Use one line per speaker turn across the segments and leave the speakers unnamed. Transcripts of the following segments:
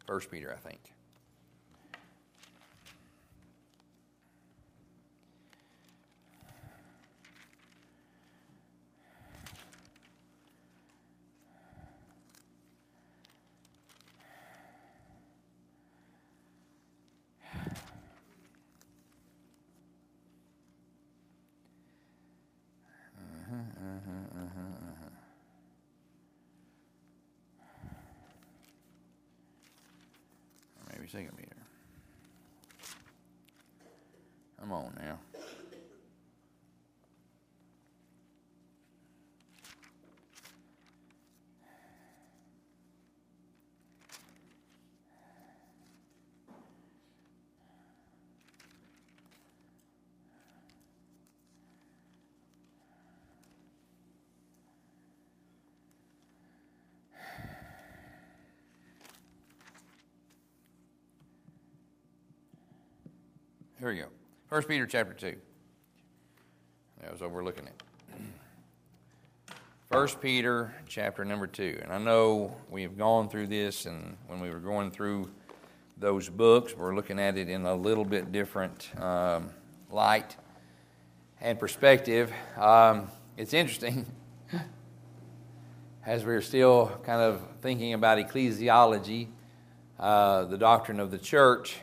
First Peter, I think. Maybe 2 Peter. Come on now. Here we go. 1 Peter chapter 2. That was what we're looking at. 1 Peter chapter number 2. And I know we've gone through this, and when we were going through those books, we're looking at it in a little bit different light and perspective. It's interesting, as we're still kind of thinking about ecclesiology, the doctrine of the church,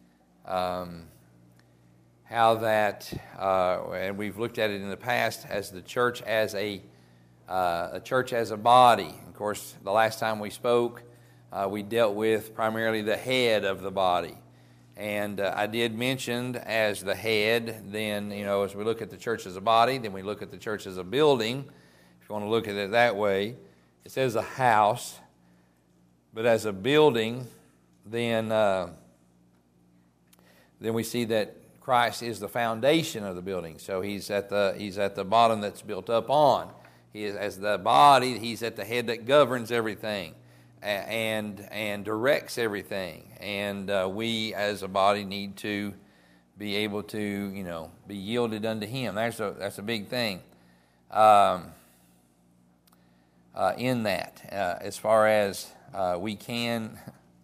how that, and we've looked at it in the past as the church as a church as a body. Of course, the last time we spoke, we dealt with primarily the head of the body. And I did mention as the head, then, as we look at the church as a body, then we look at the church as a building. If you want to look at it that way, it says a house, but as a building, then we see that Christ is the foundation of the building. So he's at the bottom that's built up on. He is as the body. He's at the head that governs everything and directs everything. And we as a body need to be able to be yielded unto Him. That's a big thing in that. As far as we can.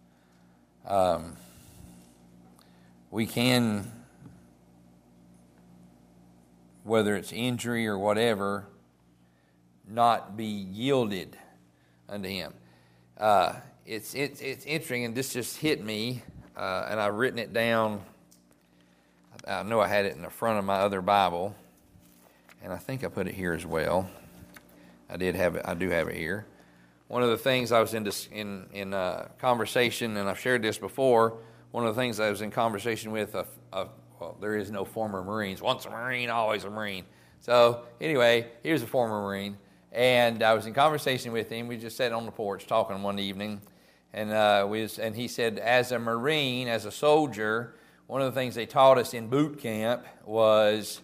Whether it's injury or whatever, not be yielded unto Him. It's interesting, and this just hit me, and I've written it down. I know I had it in the front of my other Bible, and I think I put it here as well. I do have it here. One of the things I was in conversation, and I've shared this before. One of the things I was in conversation with well, there is no former Marines. Once a Marine, always a Marine. So anyway, he was a former Marine, and I was in conversation with him. We just sat on the porch talking one evening, and he said, as a Marine, as a soldier, one of the things they taught us in boot camp was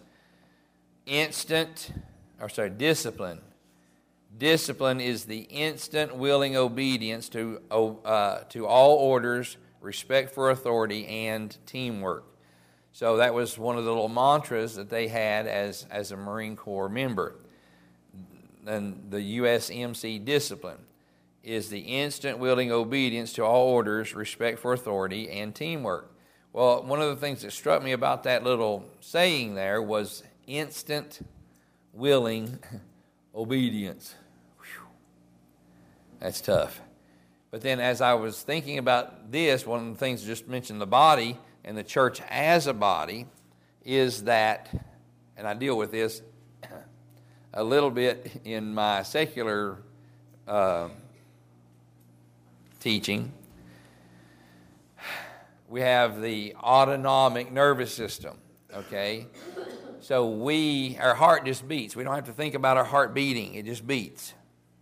discipline. Discipline is the instant, willing obedience to all orders, respect for authority, and teamwork. So that was one of the little mantras that they had as a Marine Corps member. And the USMC discipline is the instant, willing obedience to all orders, respect for authority, and teamwork. Well, one of the things that struck me about that little saying there was instant, willing obedience. Whew. That's tough. But then as I was thinking about this, one of the things I just mentioned, the body, and the church as a body, is that, and I deal with this a little bit in my secular teaching. We have the autonomic nervous system, okay? So our heart just beats. We don't have to think about our heart beating. It just beats.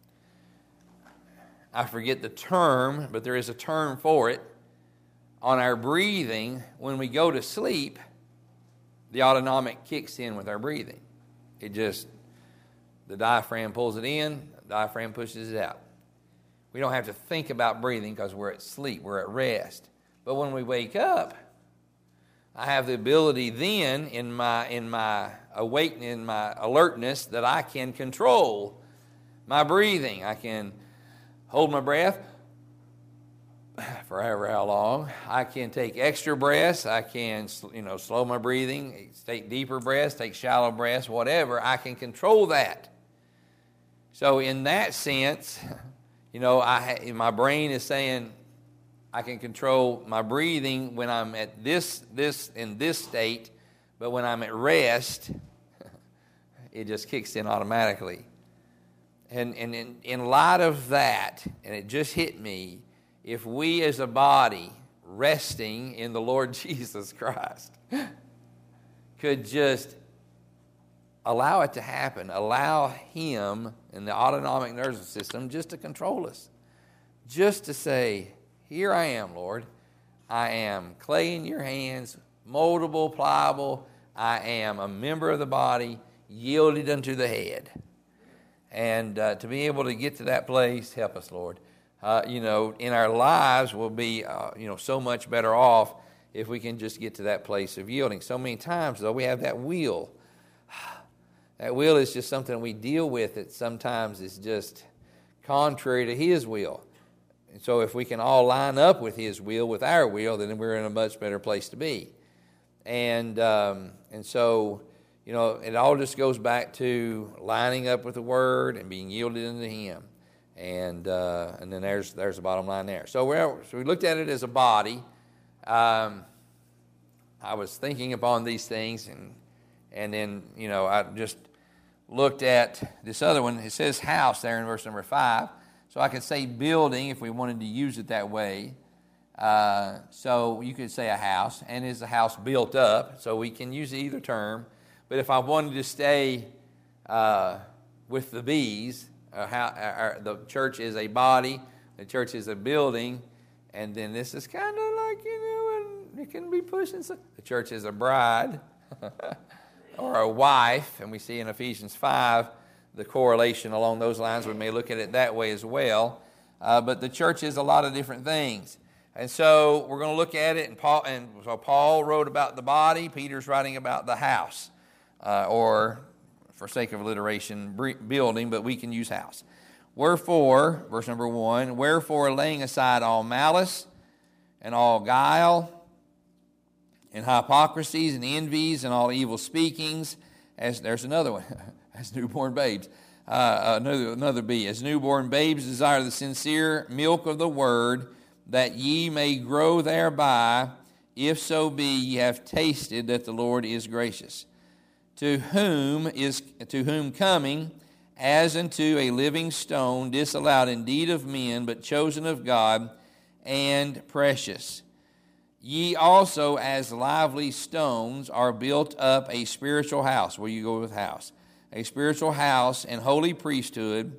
I forget the term, but there is a term for it. On our breathing, when we go to sleep, the autonomic kicks in with our breathing. The diaphragm pulls it in, the diaphragm pushes it out. We don't have to think about breathing because we're at sleep, we're at rest. But when we wake up, I have the ability then in my awakening, in my alertness, that I can control my breathing. I can hold my breath, forever how long. I can take extra breaths. I can, slow my breathing, take deeper breaths, take shallow breaths, whatever. I can control that. So in that sense, my brain is saying I can control my breathing when I'm at in this state, but when I'm at rest, it just kicks in automatically. And in light of that, and it just hit me, if we as a body resting in the Lord Jesus Christ could just allow it to happen, allow Him and the autonomic nervous system just to control us, just to say, here I am, Lord. I am clay in your hands, moldable, pliable. I am a member of the body, yielded unto the head. And to be able to get to that place, help us, Lord. In our lives, we'll be, so much better off if we can just get to that place of yielding. So many times, though, we have that will. That will is just something we deal with that sometimes is just contrary to His will. And so if we can all line up with His will, with our will, then we're in a much better place to be. And so, it all just goes back to lining up with the Word and being yielded unto Him. And then there's the bottom line there. So we looked at it as a body. I was thinking upon these things, and then I just looked at this other one. It says house there in verse number 5. So I could say building if we wanted to use it that way. So you could say a house, and is a house built up? So we can use either term. But if I wanted to stay with the bees, the church is a body, the church is a building, and then this is kind of like, and it can be pushing. The church is a bride or a wife, and we see in Ephesians 5 the correlation along those lines. We may look at it that way as well. But the church is a lot of different things. And so we're going to look at it, and so Paul wrote about the body, Peter's writing about the house, or for sake of alliteration, building, but we can use house. Wherefore, verse number 1, wherefore laying aside all malice and all guile and hypocrisies and envies and all evil speakings, as there's another one, as newborn babes. Another B, as newborn babes desire the sincere milk of the word, that ye may grow thereby, if so be ye have tasted that the Lord is gracious. To whom coming as unto a living stone, disallowed indeed of men, but chosen of God, and precious. Ye also as lively stones are built up a spiritual house. Where you go with house? A spiritual house and holy priesthood,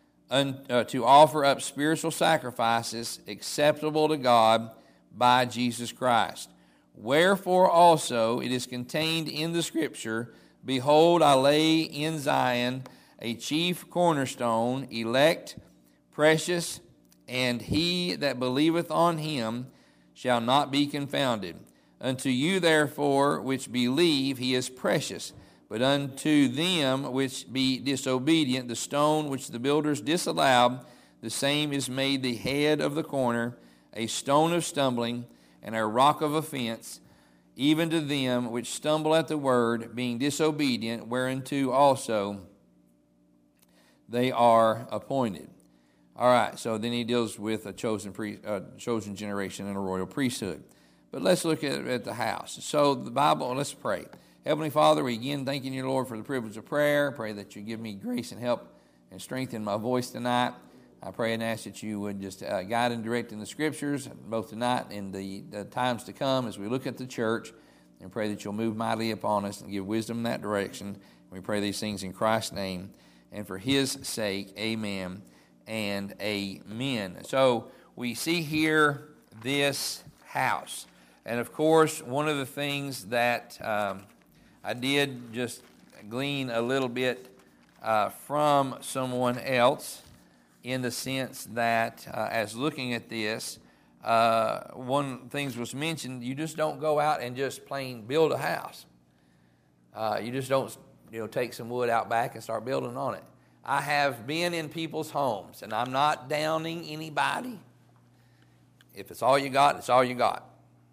to offer up spiritual sacrifices acceptable to God by Jesus Christ. Wherefore also it is contained in the Scripture, behold, I lay in Zion a chief cornerstone, elect, precious, and he that believeth on him shall not be confounded. Unto you therefore which believe he is precious, but unto them which be disobedient, the stone which the builders disallowed, the same is made the head of the corner, a stone of stumbling, and a rock of offense, even to them which stumble at the word, being disobedient, whereunto also they are appointed. All right, so then he deals with a chosen generation and a royal priesthood. But let's look at the house. So the Bible, let's pray. Heavenly Father, we again thanking you, Lord, for the privilege of prayer. Pray that you give me grace and help and strengthen my voice tonight. I pray and ask that you would just guide and direct in the Scriptures, both tonight and the times to come as we look at the church, and pray that you'll move mightily upon us and give wisdom in that direction. We pray these things in Christ's name and for his sake. Amen and amen. So we see here this house. And of course, one of the things that I did just glean a little bit from someone else, in the sense that as looking at this, one of the things was mentioned, you just don't go out and just plain build a house. You just don't take some wood out back and start building on it. I have been in people's homes, and I'm not downing anybody. If it's all you got, it's all you got.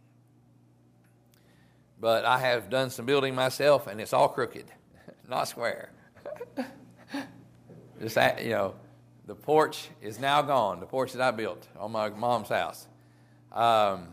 But I have done some building myself, and it's all crooked, not square. Just that, the porch is now gone. The porch that I built on my mom's house. I'm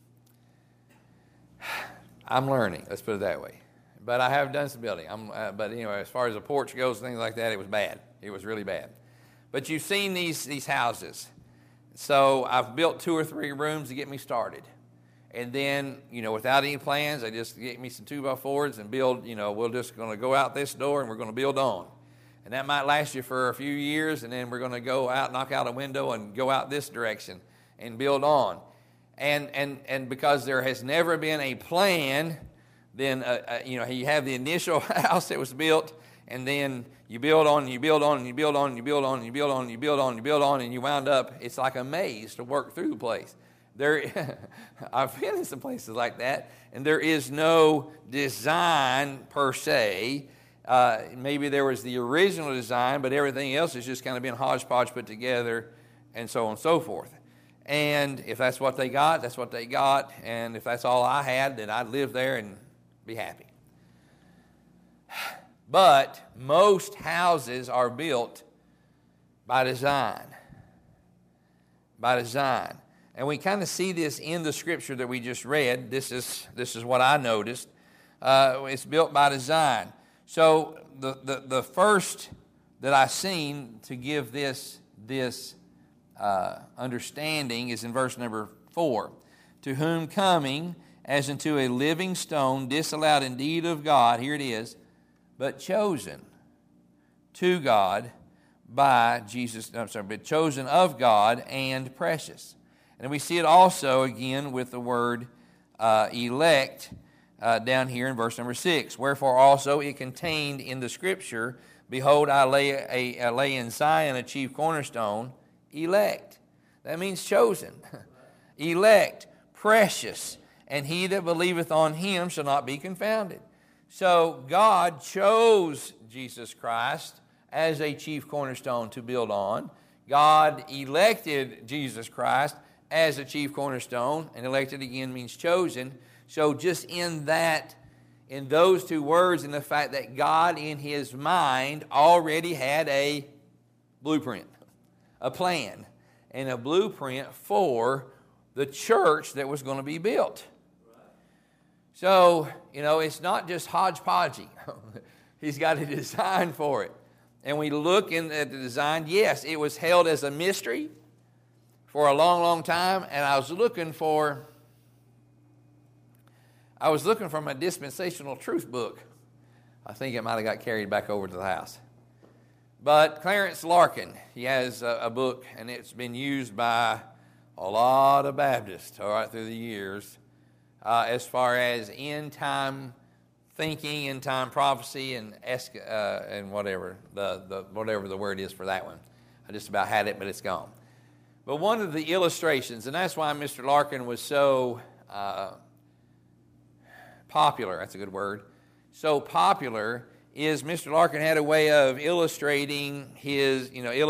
learning. Let's put it that way. But I have done some building. But anyway, as far as the porch goes, things like that, it was bad. It was really bad. But you've seen these houses. So I've built 2 or 3 rooms to get me started. And then, without any plans, they just get me some 2x4s and build, we're just going to go out this door and we're going to build on. And that might last you for a few years, and then we're going to go out, knock out a window, and go out this direction and build on. And because there has never been a plan, then, you have the initial house that was built, and then you build on, and you build on, and you build on, and you build on, and you build on, and you build on, and you build on, and you wound up, it's like a maze to work through the place. I've been in some places like that, and there is no design per se. Maybe there was the original design, but everything else has just kind of been hodgepodge put together, and so on and so forth. And if that's what they got, that's what they got. And if that's all I had, then I'd live there and be happy. But most houses are built by design. By design. And we kind of see this in the scripture that we just read. This is what I noticed. It's built by design. So the first that I seen to give this understanding is in verse number 4. To whom coming as into a living stone, disallowed indeed of God, here it is, but chosen to God by Jesus, but chosen of God and precious. And we see it also again with the word elect down here in verse number 6. Wherefore also it contained in the scripture, behold, I lay in Zion a chief cornerstone, elect. That means chosen. Elect, precious, and he that believeth on him shall not be confounded. So God chose Jesus Christ as a chief cornerstone to build on. God elected Jesus Christ as a chief cornerstone, and elected again means chosen. So just in those 2 words, in the fact that God in his mind already had a blueprint, a plan, and a blueprint for the church that was going to be built. So, it's not just hodgepodgey. He's got a design for it. And we look at the design. Yes, it was held as a mystery for a long, long time. And I was looking for my dispensational truth book. I think it might have got carried back over to the house. But Clarence Larkin, he has a book, and it's been used by a lot of Baptists all right through the years as far as end-time thinking, end-time prophecy, and whatever whatever the word is for that one. I just about had it, but it's gone. But one of the illustrations, and that's why Mr. Larkin was so popular, that's a good word, so popular, is Mr. Larkin had a way of illustrating his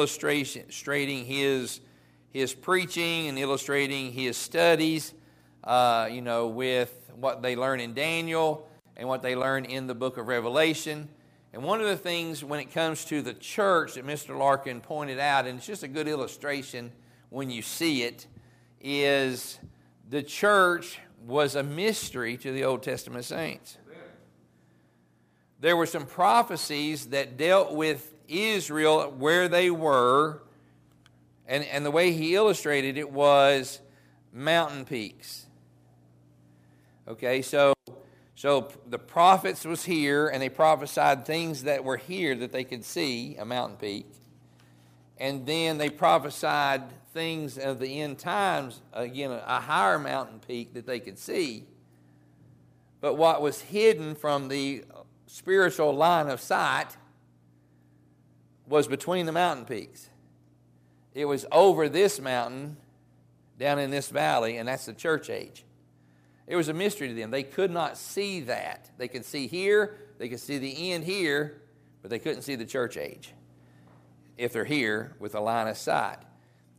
preaching and illustrating his studies, with what they learn in Daniel and what they learn in the book of Revelation. And one of the things when it comes to the church that Mr. Larkin pointed out, and it's just a good illustration when you see it, is the church was a mystery to the Old Testament saints. There were some prophecies that dealt with Israel where they were, and the way he illustrated it was mountain peaks. Okay, so the prophets was here, and they prophesied things that were here that they could see, a mountain peak. And then they prophesied things of the end times, again, a higher mountain peak that they could see. But what was hidden from the spiritual line of sight was between the mountain peaks. It was over this mountain, down in this valley, and that's the church age. It was a mystery to them. They could not see that. They could see here, they could see the end here, but they couldn't see the church age if they're here with a line of sight.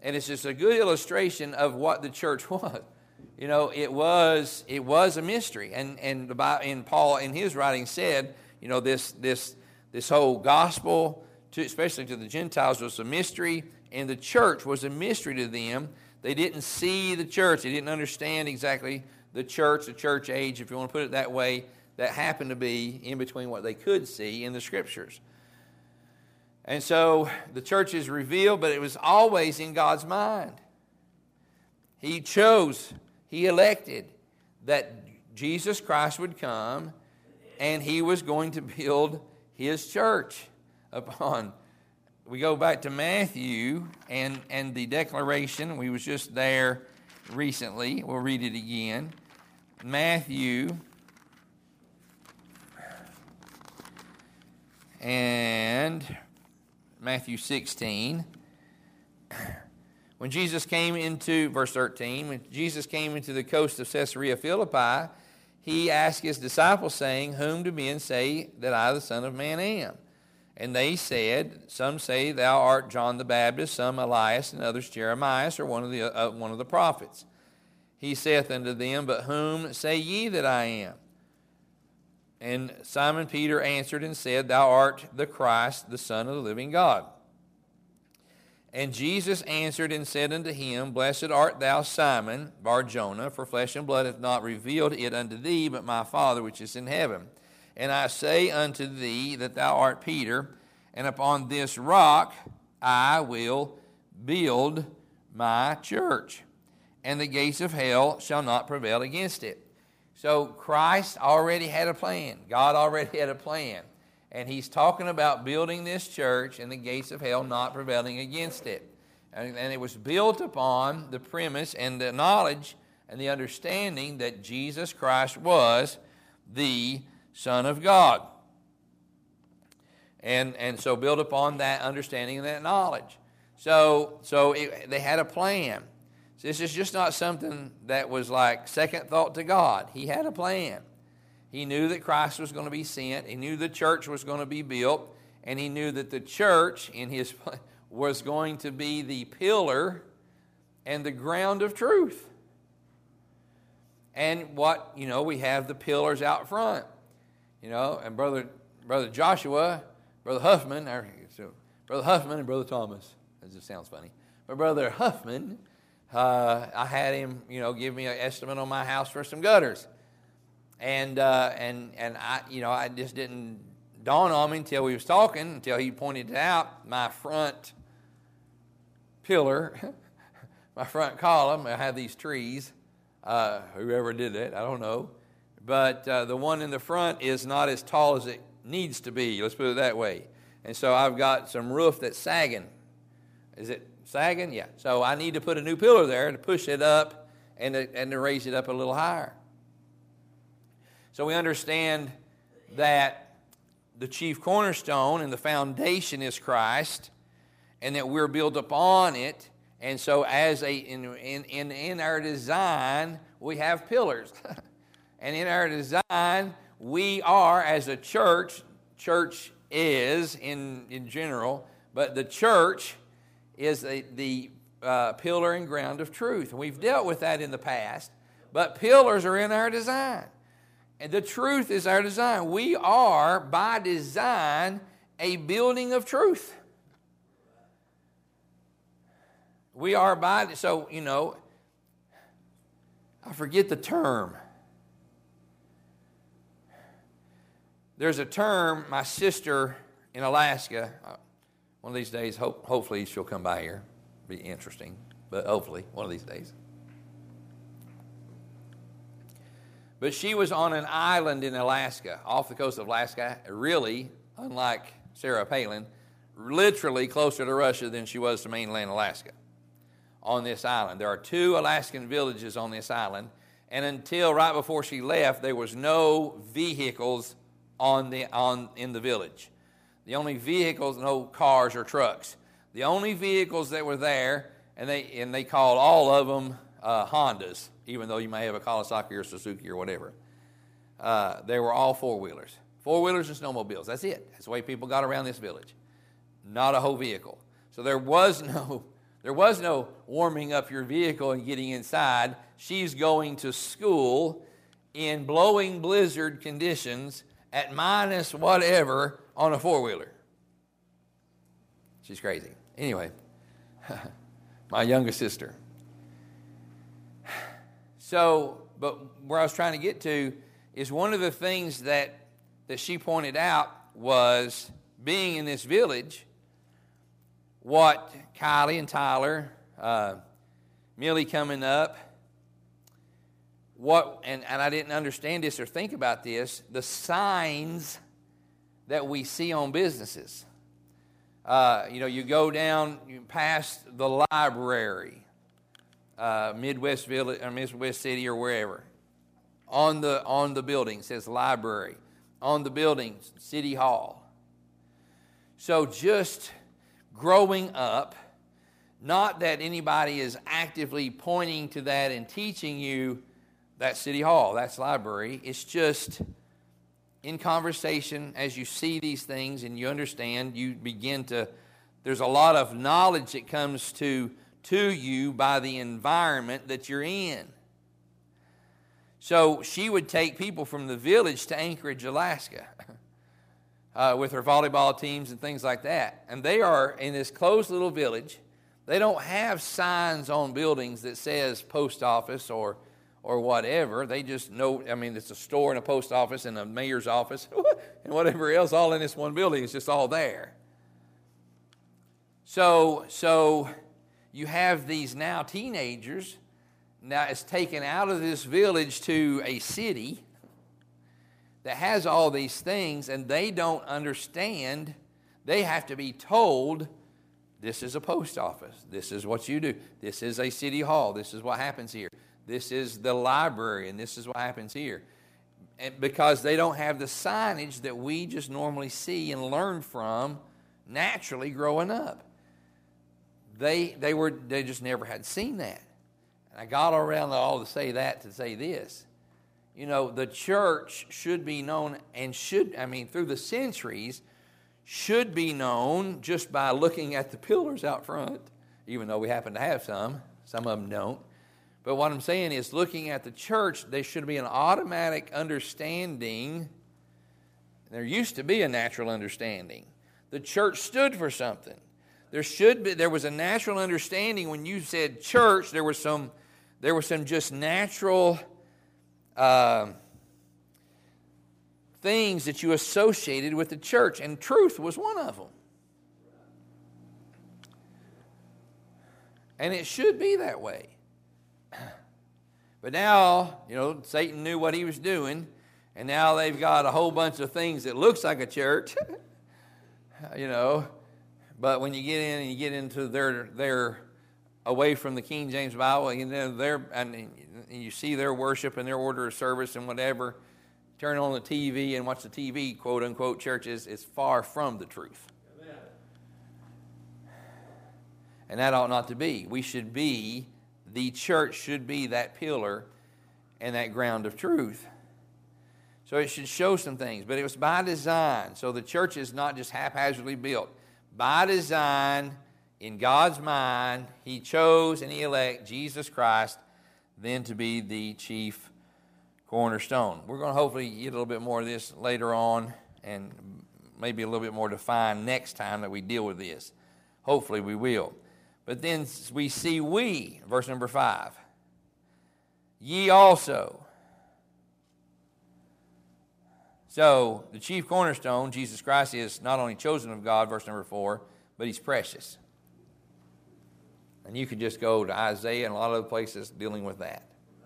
And it's just a good illustration of what the church was. You know, it was a mystery. And the Bible, and Paul in his writing said, you know, this whole gospel, especially to the Gentiles, was a mystery, and the church was a mystery to them. They didn't see the church. They didn't understand exactly the church age, if you want to put it that way, that happened to be in between what they could see in the Scriptures. And so the church is revealed, but it was always in God's mind. He chose, He elected that Jesus Christ would come, and He was going to build His church upon. We go back to Matthew and the declaration. We was just there recently. We'll read it again. Matthew and Matthew 16. When Jesus came into, verse 13, when Jesus came into the coast of Caesarea Philippi, He asked His disciples, saying, Whom do men say that I, the Son of Man, am? And they said, Some say thou art John the Baptist, some Elias, and others Jeremiah, or one of the prophets. He saith unto them, But whom say ye that I am? And Simon Peter answered and said, Thou art the Christ, the Son of the living God. And Jesus answered and said unto him, Blessed art thou, Simon Bar-Jonah, for flesh and blood hath not revealed it unto thee, but my Father which is in heaven. And I say unto thee that thou art Peter, and upon this rock I will build my church, and the gates of hell shall not prevail against it. So Christ already had a plan. God already had a plan. And He's talking about building this church and the gates of hell not prevailing against it. And it was built upon the premise and the knowledge and the understanding that Jesus Christ was the Son of God. And so built upon that understanding and that knowledge. So they had a plan. So this is just not something that was like second thought to God. He had a plan. He knew that Christ was going to be sent. He knew the church was going to be built. And He knew that the church in His was going to be the pillar and the ground of truth. And we have the pillars out front. And Brother Joshua, Brother Huffman and Brother Thomas. That just sounds funny. But Brother Huffman, I had him, give me an estimate on my house for some gutters. And I just didn't dawn on me until we was talking, until he pointed it out. My front pillar, my front column, I have these trees. Whoever did that, I don't know. But the one in the front is not as tall as it needs to be. Let's put it that way. And so I've got some roof that's sagging. Is it sagging? Yeah. So I need to put a new pillar there to push it up and to raise it up a little higher. So we understand that the chief cornerstone and the foundation is Christ, and that we're built upon it. And so in our design, we have pillars. And in our design, we are, as a church is in general, but the church is the pillar and ground of truth. And we've dealt with that in the past, but pillars are in our design. And the truth is our design. We are, by design, a building of truth. We are I forget the term. There's a term, my sister in Alaska, one of these days, hopefully she'll come by here. Be interesting, but hopefully, one of these days. But she was on an island in Alaska, off the coast of Alaska, really, unlike Sarah Palin, literally closer to Russia than she was to mainland Alaska on this island. There are 2 Alaskan villages on this island, and until right before she left, there was no vehicles in the village. The only vehicles, no cars or trucks. The only vehicles that were there, and they called all of them Hondas, even though you may have a Kawasaki or Suzuki or whatever. They were all four-wheelers. Four-wheelers and snowmobiles. That's it. That's the way people got around this village. Not a whole vehicle. So there was There was no warming up your vehicle and getting inside. She's going to school in blowing blizzard conditions at minus whatever on a four-wheeler. She's crazy. Anyway, my youngest sister. So, but where I was trying to get to is one of the things that she pointed out was being in this village, what Kylie and Tyler, Millie coming up, and I didn't understand this or think about this, the signs that we see on businesses. You go down past the library, Midwest Village or Midwest City or wherever. On the building it says library. On the building, City Hall. So just growing up, not that anybody is actively pointing to that and teaching you that's City Hall, that's library. It's just in conversation as you see these things and you understand, you begin to, there's a lot of knowledge that comes to you by the environment that you're in. So she would take people from the village to Anchorage, Alaska, with her volleyball teams and things like that. And they are in this closed little village. They don't have signs on buildings that says post office or whatever. They just know, it's a store and a post office and a mayor's office and whatever else all in this one building. It's just all there. So you have these now teenagers. Now it's taken out of this village to a city that has all these things, and they don't understand. They have to be told, this is a post office. This is what you do. This is a city hall. This is what happens here. This is the library, and this is what happens here. And because they don't have the signage that we just normally see and learn from naturally growing up. They just never had seen that. And I got around all to say that to say this. The church should be known and through the centuries, should be known just by looking at the pillars out front, even though we happen to have some of them don't. But what I'm saying is, looking at the church, there should be an automatic understanding. There used to be a natural understanding. The church stood for something. There was a natural understanding when you said church. There was some just natural things that you associated with the church, and truth was one of them. And it should be that way. But now, Satan knew what he was doing, and now they've got a whole bunch of things that looks like a church, But when you get in and you get into their away from the King James Bible, and you see their worship and their order of service and whatever, turn on the TV and watch the TV, quote unquote, churches, it's far from the truth. Amen. And that ought not to be. The church should be that pillar and that ground of truth. So it should show some things, but it was by design. So the church is not just haphazardly built. By design, in God's mind, He chose and He elected Jesus Christ then to be the chief cornerstone. We're going to hopefully get a little bit more of this later on and maybe a little bit more defined next time that we deal with this. Hopefully we will. But then we see verse number 5. Ye also. So the chief cornerstone, Jesus Christ, is not only chosen of God, verse number 4, but He's precious. And you could just go to Isaiah and a lot of other places dealing with that.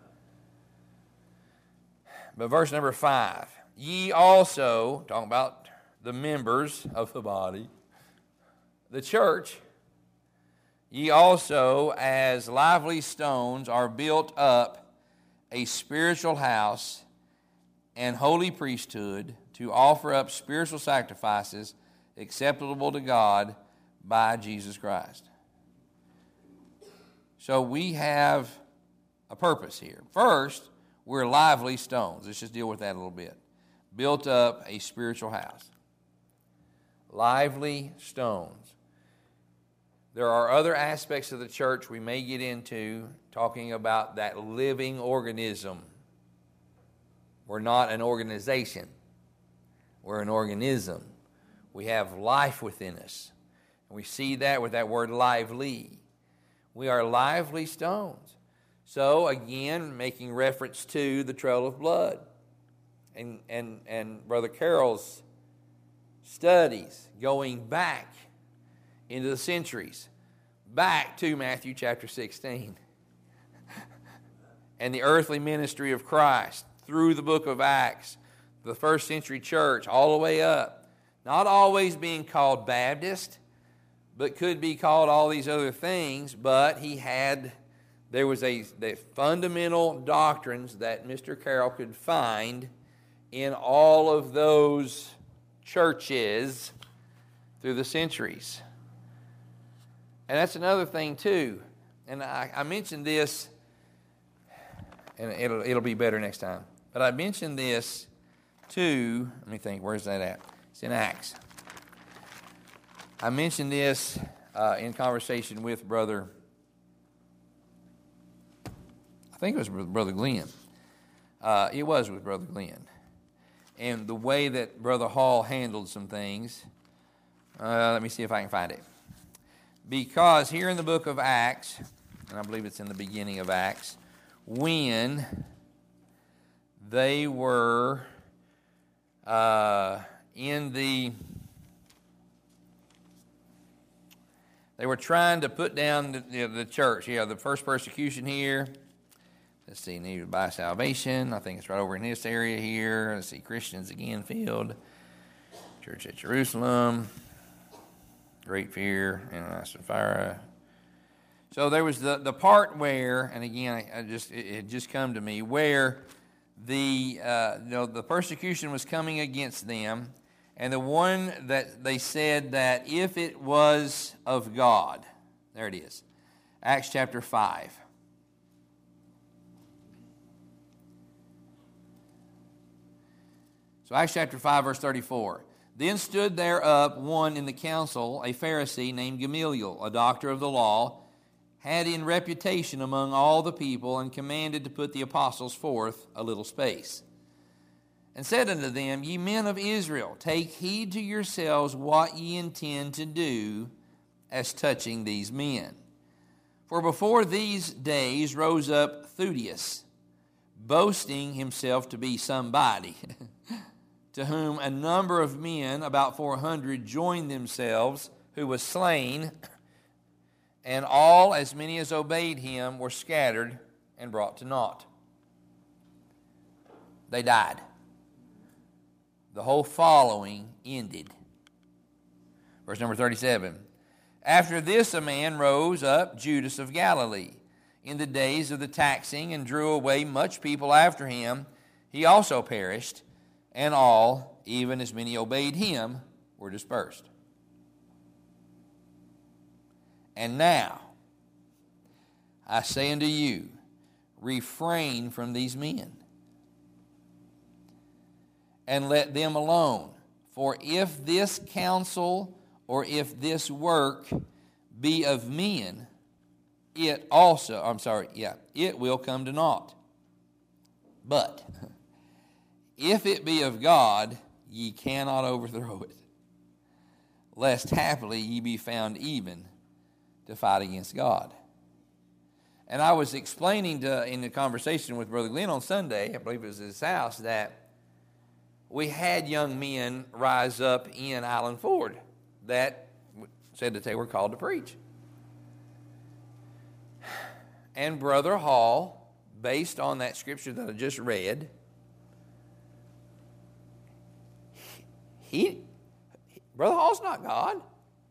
But verse number 5, ye also, talking about the members of the body, the church, ye also, as lively stones, are built up a spiritual house and holy priesthood to offer up spiritual sacrifices acceptable to God by Jesus Christ. So we have a purpose here. First, we're lively stones. Let's just deal with that a little bit. Built up a spiritual house. Lively stones. There are other aspects of the church we may get into talking about that living organism. We're not an organization. We're an organism. We have life within us. And we see that with that word lively. We are lively stones. So, again, making reference to the trail of blood and Brother Carroll's studies going back into the centuries, back to Matthew chapter 16, and the earthly ministry of Christ through the book of Acts, the first century church, all the way up. Not always being called Baptist, but could be called all these other things, but there was the fundamental doctrines that Mr. Carroll could find in all of those churches through the centuries. And that's another thing too. And I mentioned this, and it'll be better next time. But I mentioned this too. Let me think. Where's that at? It's in Acts. I mentioned this in conversation with Brother. I think it was with Brother Glenn. It was with Brother Glenn. And the way that Brother Hall handled some things. Let me see if I can find it. Because here in the book of Acts, and I believe it's in the beginning of Acts, when they were they were trying to put down the church. Yeah, the first persecution here. Let's see, needed by salvation. I think it's right over in this area here. Let's see, Christians again filled. Church at Jerusalem. Great fear, and Sapphira. So there was the part where, and again, it just come to me, where the persecution was coming against them, and the one that they said that if it was of God, there it is, Acts chapter 5. So Acts chapter 5, verse 34. Then stood there up one in the council, a Pharisee named Gamaliel, a doctor of the law, had in reputation among all the people, and commanded to put the apostles forth a little space. And said unto them, Ye men of Israel, take heed to yourselves what ye intend to do as touching these men. For before these days rose up Theudas, boasting himself to be somebody, to whom a number of men, about 400, joined themselves, who was slain, and all, as many as obeyed him, were scattered and brought to naught. They died. The whole following ended. Verse number 37. After this a man rose up, Judas of Galilee, in the days of the taxing, and drew away much people after him. He also perished, and all, even as many obeyed him, were dispersed. And now, I say unto you, refrain from these men, and let them alone. For if this counsel, or if this work be of men, it will come to naught. But if it be of God, ye cannot overthrow it, lest haply ye be found even to fight against God. And I was explaining in the conversation with Brother Glenn on Sunday, I believe it was at his house, that we had young men rise up in Island Ford that said that they were called to preach. And Brother Hall, based on that scripture that I just read, Brother Hall's not God.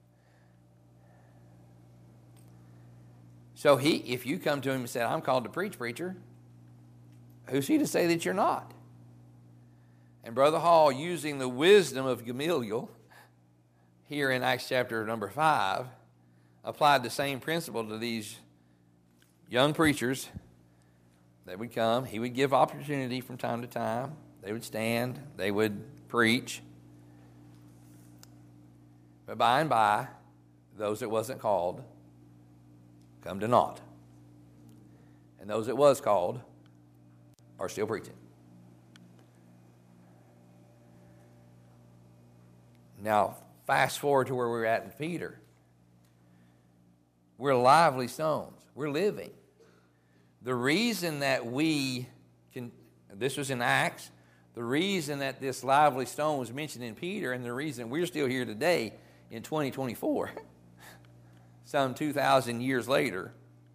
So if you come to him and say, I'm called to preach, preacher, who's he to say that you're not? And Brother Hall, using the wisdom of Gamaliel, here in Acts chapter number 5, applied the same principle to these young preachers that would come. He would give opportunity from time to time. They would stand. They would preach. But by and by, those that wasn't called come to naught. And those it was called are still preaching. Now, fast forward to where we're at in Peter. We're lively stones. We're living. The reason that we can, this was in Acts, the reason that this lively stone was mentioned in Peter, and the reason we're still here today in 2024, some 2,000 years later,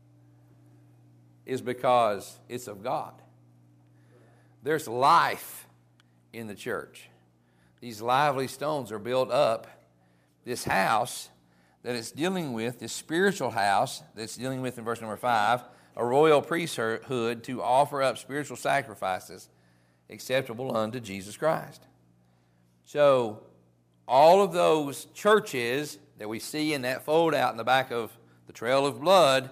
is because it's of God. There's life in the church. These lively stones are built up. This house that it's dealing with, this spiritual house that's dealing with in verse number 5, a royal priesthood to offer up spiritual sacrifices acceptable unto Jesus Christ. So all of those churches that we see in that fold out in the back of the trail of blood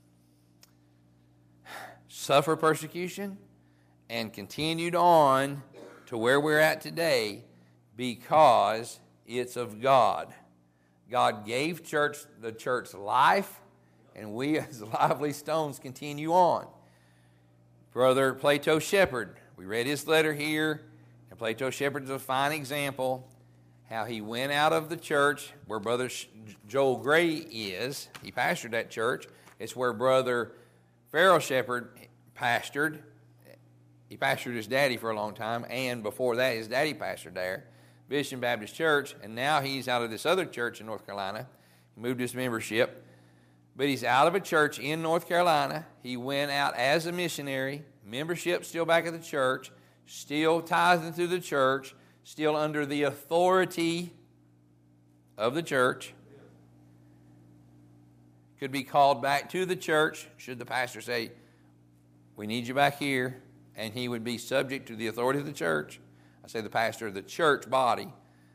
suffer persecution and continued on to where we're at today because it's of God. God gave the church life, and we as lively stones continue on. Brother Plato Shepherd, we read his letter here, and Plato Shepherd is a fine example how he went out of the church where Brother Joel Gray is. He pastored that church. It's where Brother Farrell Shepherd pastored. He pastored his daddy for a long time, and before that, his daddy pastored there, Vision Baptist Church, and now he's out of this other church in North Carolina. He moved his membership, but he's out of a church in North Carolina. He went out as a missionary, membership still back at the church, still tithing through the church, still under the authority of the church. Could be called back to the church should the pastor say, we need you back here, and he would be subject to the authority of the church. I say the pastor of the church body.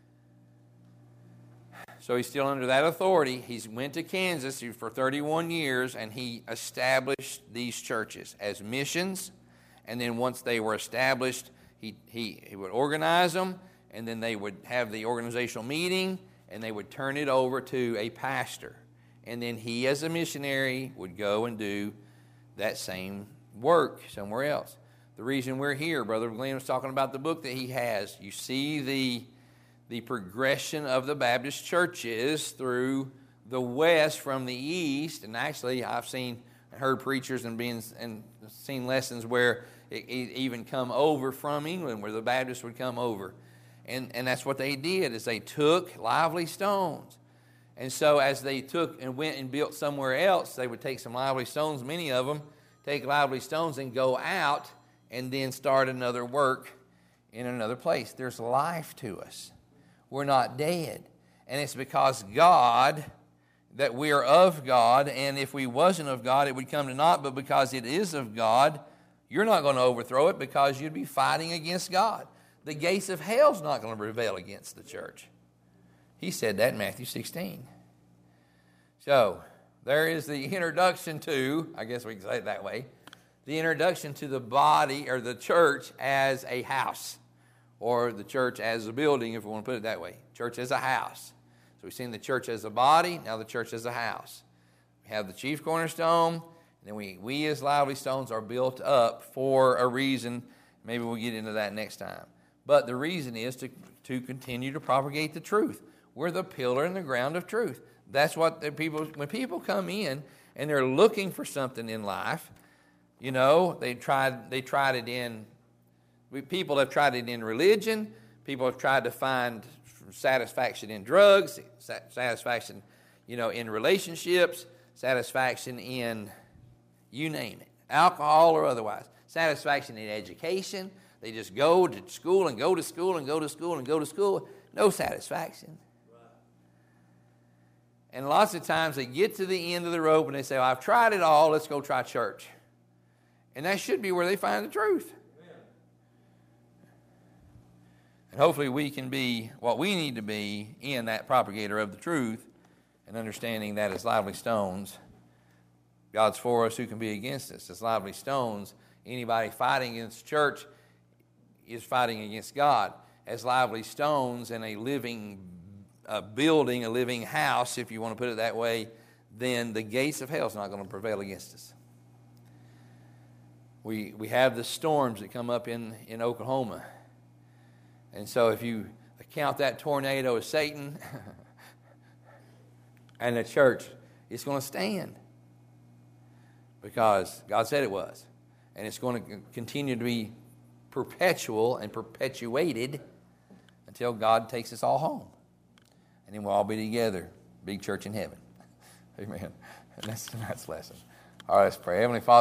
So he's still under that authority. He went to Kansas for 31 years, and he established these churches as missions. And then once they were established, he would organize them, and then they would have the organizational meeting, and they would turn it over to a pastor. And then he, as a missionary, would go and do that same work somewhere else. The reason we're here, Brother Glenn was talking about the book that he has. You see the progression of the Baptist churches through the West from the East. And actually, I've heard preachers and seen lessons where it even come over from England, where the Baptists would come over. And that's what they did, is they took lively stones. And so as they took and went and built somewhere else, they would take some lively stones, many of them, take lively stones and go out and then start another work in another place. There's life to us. We're not dead. And it's because God, that we are of God, and if we wasn't of God, it would come to naught, but because it is of God, you're not going to overthrow it because you'd be fighting against God. The gates of hell's not going to prevail against the church. He said that in Matthew 16. So, there is the introduction to, I guess we can say it that way, the introduction to the body or the church as a house, or the church as a building, if we want to put it that way. Church as a house. So we've seen the church as a body, now the church as a house. We have the chief cornerstone, and then we as lively stones are built up for a reason. Maybe we'll get into that next time. But the reason is to continue to propagate the truth. We're the pillar and the ground of truth. That's what when people come in and they're looking for something in life, you know, they tried it in, people have tried it in religion, people have tried to find satisfaction in drugs, satisfaction, you know, in relationships, satisfaction in, you name it, alcohol or otherwise, satisfaction in education. They just go to school and go to school and go to school and go to school, no satisfaction. And lots of times they get to the end of the rope and they say, well, I've tried it all, let's go try church. And that should be where they find the truth. Amen. And hopefully we can be what we need to be in that propagator of the truth, and understanding that as lively stones, God's for us, who can be against us? As lively stones, anybody fighting against church is fighting against God. As lively stones in a living building, a living house, if you want to put it that way, then the gates of hell is not going to prevail against us. We have the storms that come up in Oklahoma. And so if you account that tornado as Satan and the church, it's going to stand. Because God said it was. And it's going to continue to be perpetual and perpetuated until God takes us all home. And then we'll all be together. Big church in heaven. Amen. And that's tonight's lesson. All right, let's pray. Heavenly Father,